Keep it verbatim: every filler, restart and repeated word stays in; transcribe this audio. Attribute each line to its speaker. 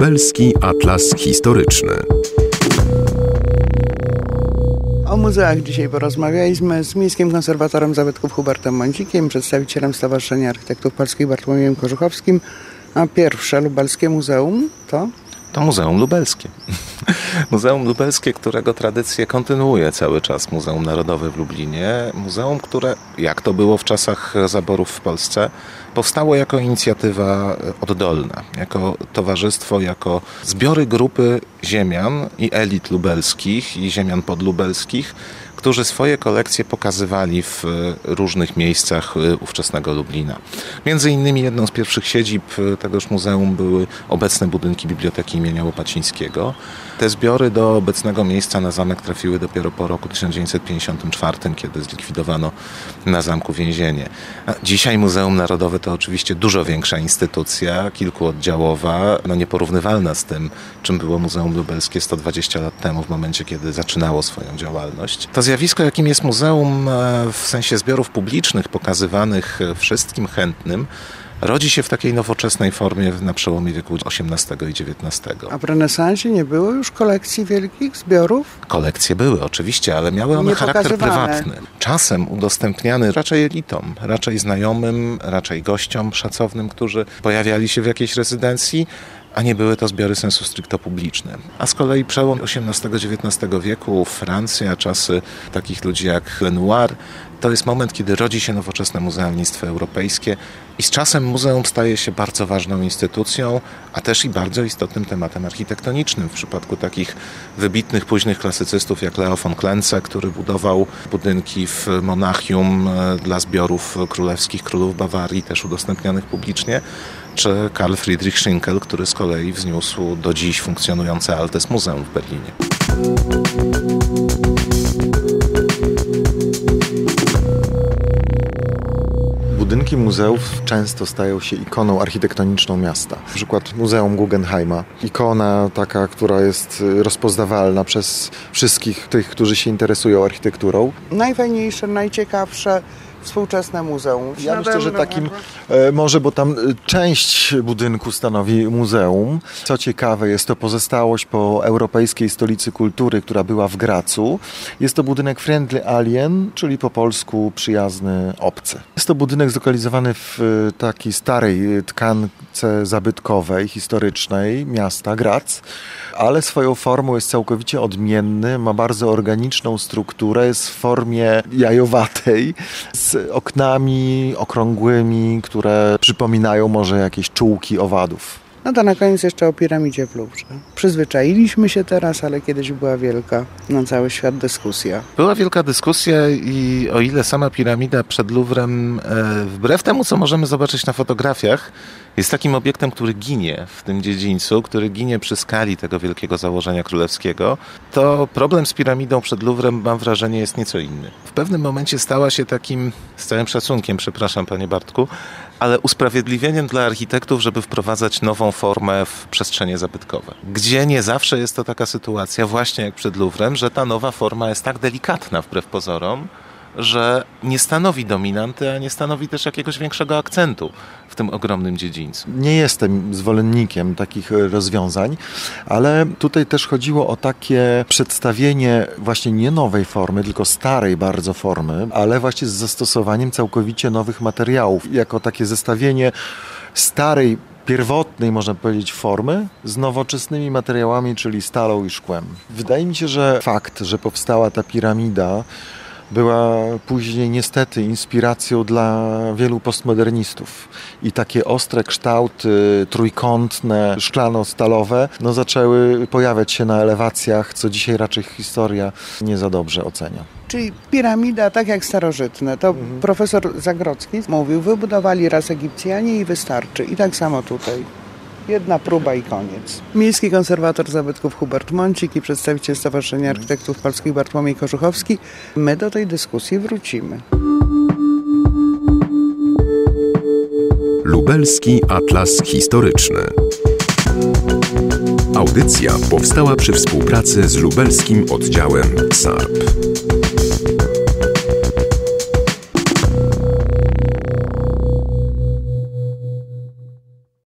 Speaker 1: Lubelski Atlas Historyczny.
Speaker 2: O muzeach dzisiaj porozmawialiśmy z miejskim konserwatorem zabytków Hubertem Mącikiem, przedstawicielem Stowarzyszenia Architektów Polskich Bartłomiejem Kożuchowskim. A pierwsze lubelskie muzeum to?
Speaker 3: To Muzeum Lubelskie. Muzeum Lubelskie, którego tradycję kontynuuje cały czas Muzeum Narodowe w Lublinie. Muzeum, które, jak to było w czasach zaborów w Polsce, powstało jako inicjatywa oddolna, jako towarzystwo, jako zbiory grupy ziemian i elit lubelskich i ziemian podlubelskich, którzy swoje kolekcje pokazywali w różnych miejscach ówczesnego Lublina. Między innymi jedną z pierwszych siedzib tegoż muzeum były obecne budynki Biblioteki imienia Łopacińskiego. Te zbiory do obecnego miejsca na zamek trafiły dopiero po roku tysiąc dziewięćset pięćdziesiątym czwartym, kiedy zlikwidowano na zamku więzienie. A dzisiaj Muzeum Narodowe to oczywiście dużo większa instytucja, kilkuoddziałowa, no nieporównywalna z tym, czym było Muzeum Lubelskie sto dwadzieścia lat temu, w momencie, kiedy zaczynało swoją działalność. To zjawisko, jakim jest muzeum w sensie zbiorów publicznych, pokazywanych wszystkim chętnym, rodzi się w takiej nowoczesnej formie na przełomie wieku osiemnastego i dziewiętnastego.
Speaker 2: A w renesansie nie było już kolekcji wielkich zbiorów?
Speaker 3: Kolekcje były oczywiście, ale miały one charakter prywatny. Czasem udostępniany raczej elitom, raczej znajomym, raczej gościom szacownym, którzy pojawiali się w jakiejś rezydencji, a nie były to zbiory sensu stricto publiczne. A z kolei przełom osiemnastego dziewiętnastego wieku, Francja, czasy takich ludzi jak Lenoir, to jest moment, kiedy rodzi się nowoczesne muzealnictwo europejskie i z czasem muzeum staje się bardzo ważną instytucją, a też i bardzo istotnym tematem architektonicznym w przypadku takich wybitnych późnych klasycystów jak Leo von Klenze, który budował budynki w Monachium dla zbiorów królewskich, królów Bawarii, też udostępnianych publicznie, czy Karl Friedrich Schinkel, który z kolei wzniósł do dziś funkcjonujące Altes Muzeum w Berlinie.
Speaker 4: Budynki muzeów często stają się ikoną architektoniczną miasta. Na przykład Muzeum Guggenheima. Ikona taka, która jest rozpoznawalna przez wszystkich tych, którzy się interesują architekturą.
Speaker 2: Najfajniejsze, najciekawsze współczesne muzeum.
Speaker 4: Ja myślę, że takim e, może, bo tam część budynku stanowi muzeum. Co ciekawe, jest to pozostałość po Europejskiej Stolicy Kultury, która była w Gracu. Jest to budynek Friendly Alien, czyli po polsku przyjazny obcy. Jest to budynek zlokalizowany w takiej starej tkance zabytkowej, historycznej miasta Graz, ale swoją formą jest całkowicie odmienny, ma bardzo organiczną strukturę, jest w formie jajowatej, z oknami okrągłymi, które przypominają może jakieś czółki owadów.
Speaker 2: No to na koniec jeszcze o piramidzie w Lubrze. Przyzwyczailiśmy się teraz, ale kiedyś była wielka na cały świat dyskusja.
Speaker 3: Była wielka dyskusja i o ile sama piramida przed Luwrem, e, wbrew temu, co możemy zobaczyć na fotografiach, jest takim obiektem, który ginie w tym dziedzińcu, który ginie przy skali tego wielkiego założenia królewskiego, to problem z piramidą przed Luwrem, mam wrażenie, jest nieco inny. W pewnym momencie stała się takim, z całym szacunkiem, przepraszam panie Bartku, ale usprawiedliwieniem dla architektów, żeby wprowadzać nową formę w przestrzenie zabytkowe. Gdzie nie zawsze jest to taka sytuacja, właśnie jak przed Luwrem, że ta nowa forma jest tak delikatna wbrew pozorom, że nie stanowi dominanty, a nie stanowi też jakiegoś większego akcentu w tym ogromnym dziedzińcu.
Speaker 4: Nie jestem zwolennikiem takich rozwiązań, ale tutaj też chodziło o takie przedstawienie właśnie nie nowej formy, tylko starej bardzo formy, ale właśnie z zastosowaniem całkowicie nowych materiałów. Jako takie zestawienie starej, pierwotnej, można powiedzieć, formy z nowoczesnymi materiałami, czyli stalą i szkłem. Wydaje mi się, że fakt, że powstała ta piramida, była później niestety inspiracją dla wielu postmodernistów. I takie ostre kształty, trójkątne, szklano-stalowe, no zaczęły pojawiać się na elewacjach, co dzisiaj raczej historia nie za dobrze ocenia.
Speaker 2: Czyli piramida, tak jak starożytne, to mhm. profesor Zagrodzki mówił, wybudowali raz Egipcjanie i wystarczy. I tak samo tutaj. Jedna próba i koniec. Miejski konserwator zabytków Hubert Mącik i przedstawiciel Stowarzyszenia Architektów Polskich Bartłomiej Kożuchowski. My do tej dyskusji wrócimy.
Speaker 1: Lubelski Atlas Historyczny. Audycja powstała przy współpracy z lubelskim oddziałem S A R P.